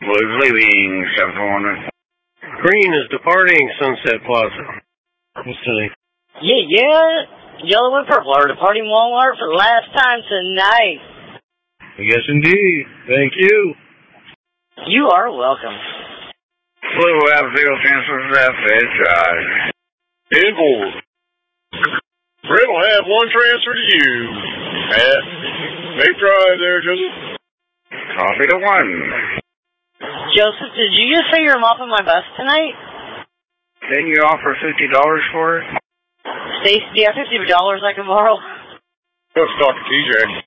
Blue's leaving 741. Green is departing Sunset Plaza. What's today? Yeah. Yellow and purple are departing Walmart for the last time tonight. Yes, indeed. Thank you. You are welcome. Blue will have 0 transfers FA drive. And gold. Red will have 1 transfer to you. Matt, make drive there, Joseph. Copy to 1. Joseph, did you just say you're mopping my bus tonight? Didn't you offer $50 for it? Stacy, do you have $50 I can borrow? Let's talk to TJ.